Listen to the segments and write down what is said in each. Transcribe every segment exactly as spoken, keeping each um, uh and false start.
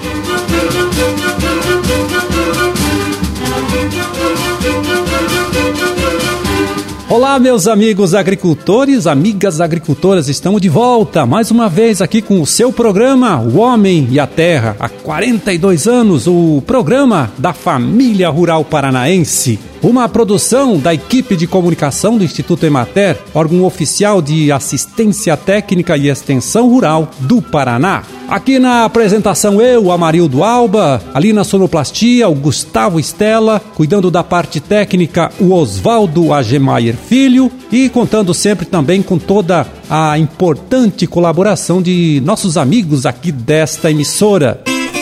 Olá, meus amigos agricultores, amigas agricultoras, estamos de volta mais uma vez aqui com o seu programa O Homem e a Terra. Há quarenta e dois anos, o programa da família rural paranaense. Uma produção da equipe de comunicação do Instituto Emater, órgão oficial de assistência técnica e extensão rural do Paraná. Aqui na apresentação eu, Amarildo Alba, ali na sonoplastia, o Gustavo Stella, cuidando da parte técnica, o Oswaldo Agemaier Filho, e contando sempre também com toda a importante colaboração de nossos amigos aqui desta emissora.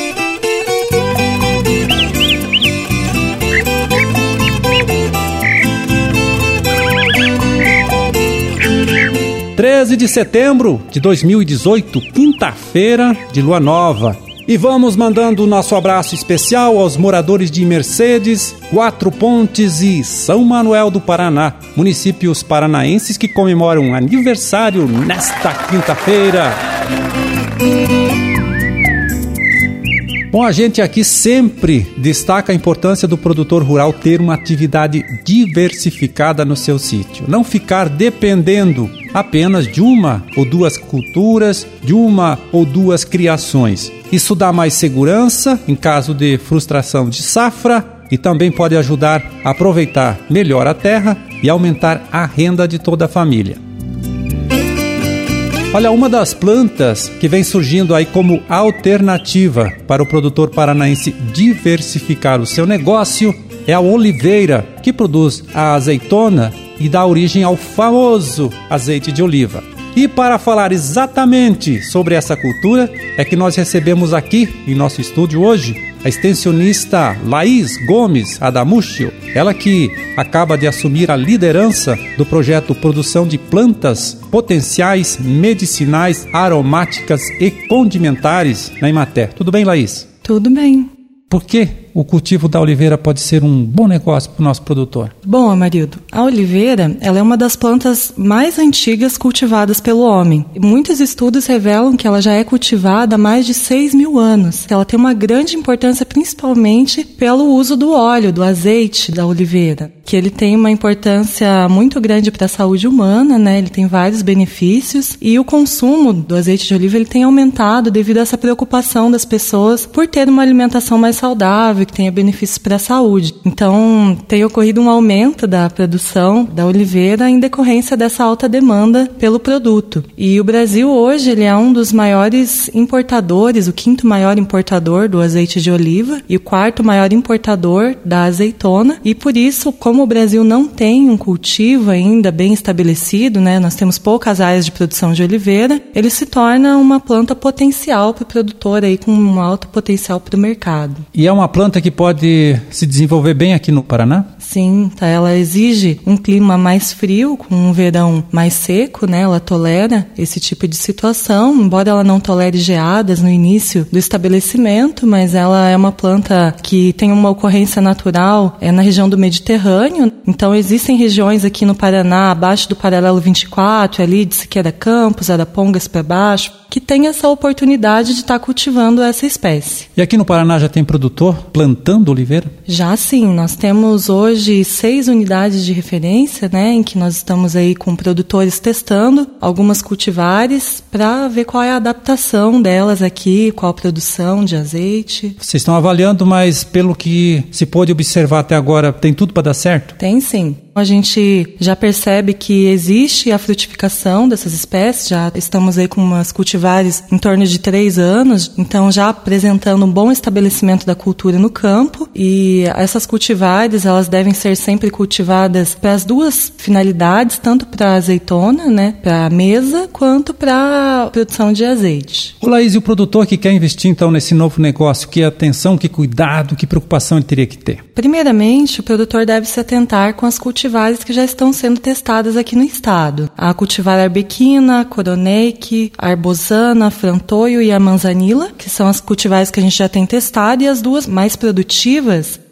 treze de setembro de dois mil e dezoito, quinta-feira de lua nova. E vamos mandando o nosso abraço especial aos moradores de Mercedes, Quatro Pontes e São Manuel do Paraná, municípios paranaenses que comemoram aniversário nesta quinta-feira. Bom, a gente aqui sempre destaca a importância do produtor rural ter uma atividade diversificada no seu sítio. Não ficar dependendo apenas de uma ou duas culturas, de uma ou duas criações. Isso dá mais segurança em caso de frustração de safra e também pode ajudar a aproveitar melhor a terra e aumentar a renda de toda a família. Olha, uma das plantas que vem surgindo aí como alternativa para o produtor paranaense diversificar o seu negócio é a oliveira, que produz a azeitona e dá origem ao famoso azeite de oliva. E para falar exatamente sobre essa cultura, é que nós recebemos aqui em nosso estúdio hoje a extensionista Laís Gomes Adamuccio, ela que acaba de assumir a liderança do projeto Produção de Plantas Potenciais Medicinais, Aromáticas e Condimentares na Emater. Tudo bem, Laís? Tudo bem. Por que o cultivo da oliveira pode ser um bom negócio para o nosso produtor? Bom, Amarildo, a oliveira ela é uma das plantas mais antigas cultivadas pelo homem. Muitos estudos revelam que ela já é cultivada há mais de seis mil anos. Ela tem uma grande importância principalmente pelo uso do óleo, do azeite da oliveira, que ele tem uma importância muito grande para a saúde humana, né? Ele tem vários benefícios e o consumo do azeite de oliva ele tem aumentado devido a essa preocupação das pessoas por ter uma alimentação mais saudável, que tenha benefícios para a saúde. Então, tem ocorrido um aumento da produção da oliveira em decorrência dessa alta demanda pelo produto. E o Brasil hoje ele é um dos maiores importadores, o quinto maior importador do azeite de oliva e o quarto maior importador da azeitona. E por isso, como o Brasil não tem um cultivo ainda bem estabelecido, né, nós temos poucas áreas de produção de oliveira, ele se torna uma planta potencial para o produtor, aí, com um alto potencial para o mercado. E é uma planta que pode se desenvolver bem aqui no Paraná? Sim, tá, ela exige um clima mais frio, com um verão mais seco, né? Ela tolera esse tipo de situação, embora ela não tolere geadas no início do estabelecimento, mas ela é uma planta que tem uma ocorrência natural é, na região do Mediterrâneo. Então existem regiões aqui no Paraná, abaixo do paralelo vinte e quatro, ali de Siqueira Campos, Arapongas para baixo, que tem essa oportunidade de estar cultivando essa espécie. E aqui no Paraná já tem produtor plantando oliveira? Já sim, nós temos hoje seis unidades de referência, né, em que nós estamos aí com produtores testando algumas cultivares para ver qual é a adaptação delas aqui, qual a produção de azeite. Vocês estão avaliando, mas pelo que se pôde observar até agora, tem tudo para dar certo? Tem sim. A gente já percebe que existe a frutificação dessas espécies, já estamos aí com umas cultivares em torno de três anos, então já apresentando um bom estabelecimento da cultura no campo, e essas cultivares, elas devem ser sempre cultivadas para as duas finalidades, tanto para a azeitona, né, para a mesa, quanto para a produção de azeite. Ô Laís, e o produtor que quer investir então nesse novo negócio, que atenção, que cuidado, que preocupação ele teria que ter? Primeiramente, o produtor deve se atentar com as cultivares que já estão sendo testadas aqui no estado. A cultivar arbequina, coroneik, arbosana, frantoio e a manzanila, que são as cultivares que a gente já tem testado, e as duas mais produtivas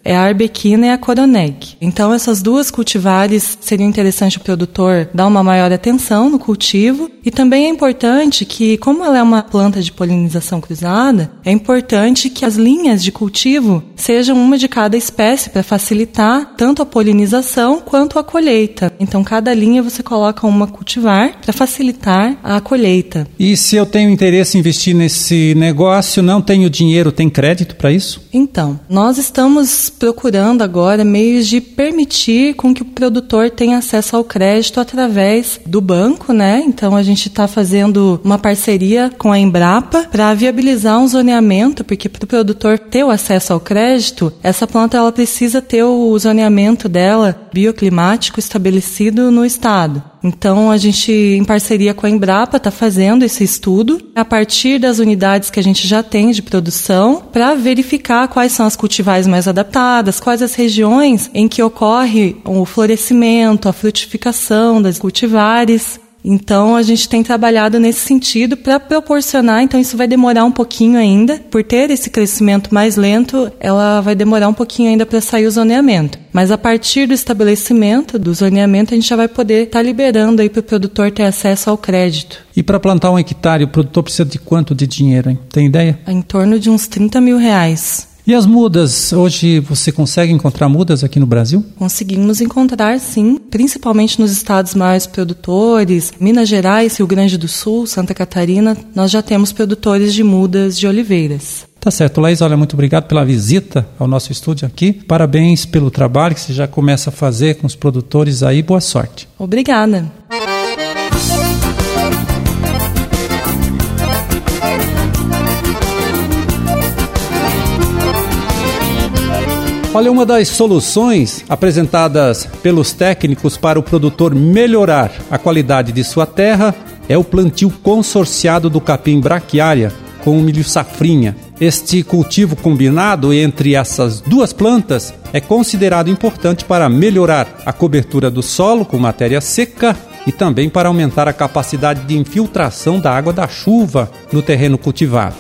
é a arbequina e a coroneg. Então, essas duas cultivares seriam interessante o produtor dar uma maior atenção no cultivo. E também é importante que, como ela é uma planta de polinização cruzada, é importante que as linhas de cultivo sejam uma de cada espécie para facilitar tanto a polinização quanto a colheita. Então, cada linha você coloca uma cultivar para facilitar a colheita. E se eu tenho interesse em investir nesse negócio, não tenho dinheiro, tem crédito para isso? Então, nós estamos procurando agora meios de permitir com que o produtor tenha acesso ao crédito através do banco, né? Então, a gente está fazendo uma parceria com a Embrapa para viabilizar um zoneamento, porque para o produtor ter o acesso ao crédito, essa planta ela precisa ter o zoneamento dela bioclimático estabelecido no estado. Então, a gente, em parceria com a Embrapa, está fazendo esse estudo a partir das unidades que a gente já tem de produção para verificar quais são as cultivares mais adaptadas, quais as regiões em que ocorre o florescimento, a frutificação das cultivares. Então, a gente tem trabalhado nesse sentido para proporcionar, então isso vai demorar um pouquinho ainda, por ter esse crescimento mais lento, ela vai demorar um pouquinho ainda para sair o zoneamento. Mas a partir do estabelecimento do zoneamento, a gente já vai poder estar tá liberando aí para o produtor ter acesso ao crédito. E para plantar um hectare, o produtor precisa de quanto de dinheiro, hein? Tem ideia? Em torno de uns trinta mil reais. E as mudas? Hoje você consegue encontrar mudas aqui no Brasil? Conseguimos encontrar, sim, principalmente nos estados mais produtores, Minas Gerais, Rio Grande do Sul, Santa Catarina, nós já temos produtores de mudas de oliveiras. Tá certo, Laís, olha, muito obrigado pela visita ao nosso estúdio aqui. Parabéns pelo trabalho que você já começa a fazer com os produtores aí. Boa sorte. Obrigada. Olha, uma das soluções apresentadas pelos técnicos para o produtor melhorar a qualidade de sua terra é o plantio consorciado do capim braquiária com o milho safrinha. Este cultivo combinado entre essas duas plantas é considerado importante para melhorar a cobertura do solo com matéria seca e também para aumentar a capacidade de infiltração da água da chuva no terreno cultivado.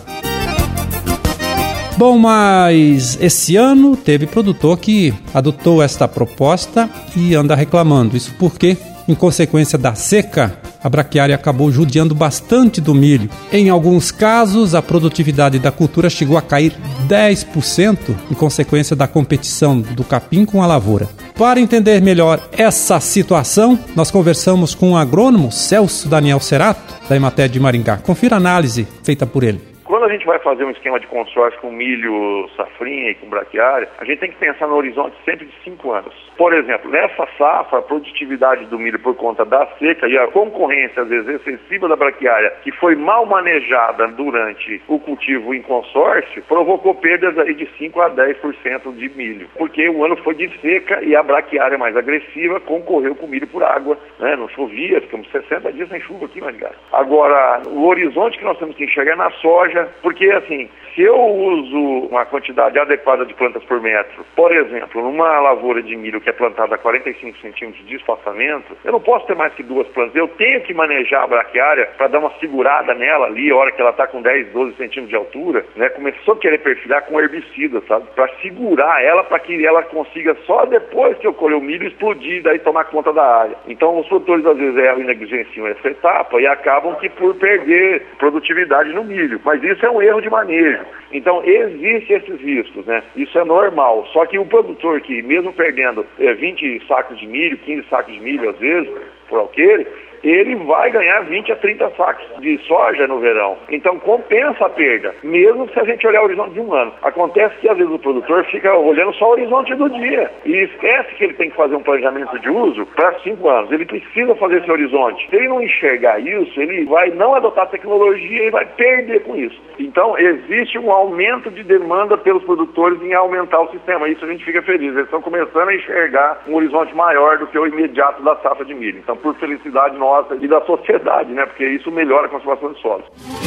Bom, mas esse ano teve produtor que adotou esta proposta e anda reclamando. Isso porque, em consequência da seca, a braquiária acabou judiando bastante do milho. Em alguns casos, a produtividade da cultura chegou a cair dez por cento em consequência da competição do capim com a lavoura. Para entender melhor essa situação, nós conversamos com o agrônomo Celso Daniel Cerato, da Emater de Maringá. Confira a análise feita por ele. Quando a gente vai fazer um esquema de consórcio com milho, safrinha e com braquiária, a gente tem que pensar no horizonte sempre de cinco anos. Por exemplo, nessa safra, a produtividade do milho por conta da seca e a concorrência, às vezes, excessiva da braquiária, que foi mal manejada durante o cultivo em consórcio, provocou perdas aí de cinco a dez por cento de milho. Porque o ano foi de seca e a braquiária mais agressiva concorreu com o milho por água, né? Não chovia, ficamos sessenta dias sem chuva aqui, mas agora, o horizonte que nós temos que enxergar é na soja, porque assim, se eu uso uma quantidade adequada de plantas por metro, por exemplo, numa lavoura de milho que é plantada a quarenta e cinco centímetros de espaçamento, eu não posso ter mais que duas plantas. Eu tenho que manejar a braquiária para dar uma segurada nela ali, a hora que ela está com dez, doze centímetros de altura, né? Começou a querer perfilar com herbicida, sabe? Para segurar ela, para que ela consiga só depois que eu colher o milho explodir e daí tomar conta da área. Então os produtores às vezes erram e negligenciam essa etapa e acabam que por perder produtividade no milho. Mas isso é um erro de manejo. Então, existem esses riscos, né? Isso é normal. Só que o produtor que, mesmo perdendo é, vinte sacos de milho, quinze sacos de milho, às vezes, por alqueire, ele vai ganhar vinte a trinta sacos de soja no verão. Então, compensa a perda, mesmo se a gente olhar o horizonte de um ano. Acontece que, às vezes, o produtor fica olhando só o horizonte do dia e esquece que ele tem que fazer um planejamento de uso para cinco anos. Ele precisa fazer esse horizonte. Se ele não enxergar isso, ele vai não adotar tecnologia e vai perder com isso. Então, existe um aumento de demanda pelos produtores em aumentar o sistema. Isso a gente fica feliz. Eles estão começando a enxergar um horizonte maior do que o imediato da safra de milho. Então, por felicidade nossa e da sociedade, né? Porque isso melhora a conservação de solos.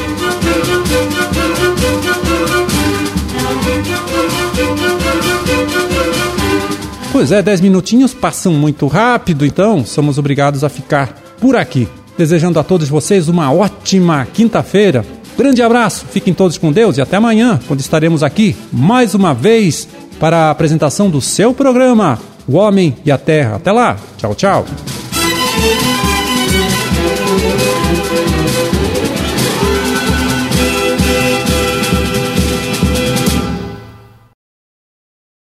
Pois é, dez minutinhos passam muito rápido, então somos obrigados a ficar por aqui. Desejando a todos vocês uma ótima quinta-feira. Grande abraço, fiquem todos com Deus e até amanhã, quando estaremos aqui mais uma vez para a apresentação do seu programa, O Homem e a Terra. Até lá. Tchau, tchau.